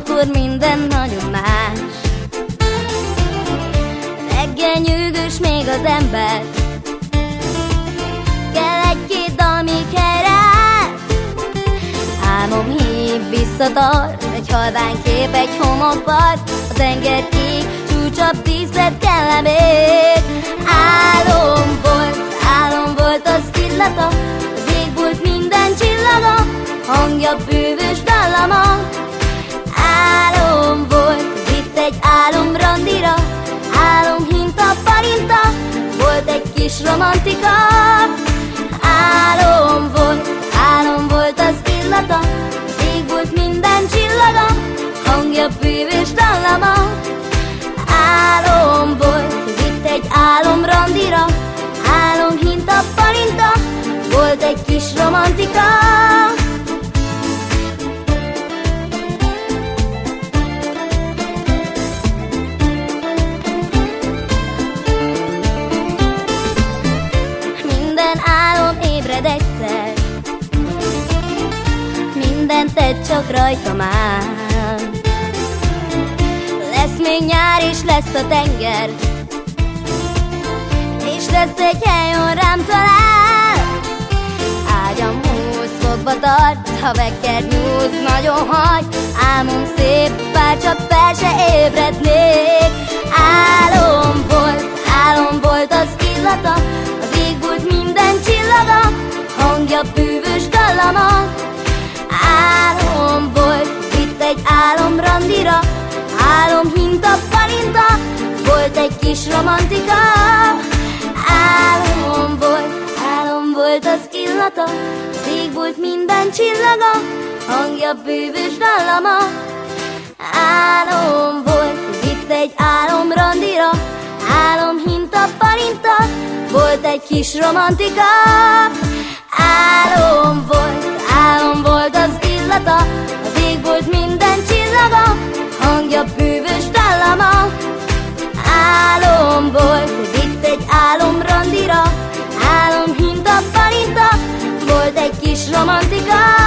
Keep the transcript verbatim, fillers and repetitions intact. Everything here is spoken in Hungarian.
akkor minden nagyon más. Reggel nyűgös még az ember, kell egy-két dal, míg helyreáll. Álmom hív, visszatart, egy halvány kép, egy homokpart, a tenger kék, csúcsabb díszlet kell még. Álom volt, álom volt az illata, az ég volt minden csillaga, hangja bűvös dallama. Álom volt, vitt egy álom randira, álom hinta, parinta, volt egy kis romantika. Álom volt, álom volt az illata, az ég volt minden csillaga, hangja bűvös dallama. Álom volt, vitt egy álom randira, álom hinta, parinta, volt egy kis romantika. Minden álom ébred egyszer, mindent egy csak rajta már. Lesz még nyár és lesz a tenger, és lesz egy hely, ahol rám talál. Ágyam húsz fokba tart, ha vekker nyúz, nagyon hagy. Álmom szép, bár csak fel se ébrednék. Álom volt, álom volt az illata, az ég volt minden csillaga, hangja bűvös dallama. Álom volt, vitt egy álom randira, álom hinta, parinta, volt egy kis romantika. Álom volt, álom volt az illata, az ég volt minden csillaga, hangja bűvös dallama. Álom volt, vitt egy álom randira, álom hinta, parinta, volt egy kis romantika. Álom volt, álom volt az illata, az ég volt minden csillaga, hangja bűvös dallama. Álom volt, vitt egy álom randira, álom hinta, parinta, volt egy kis romantika.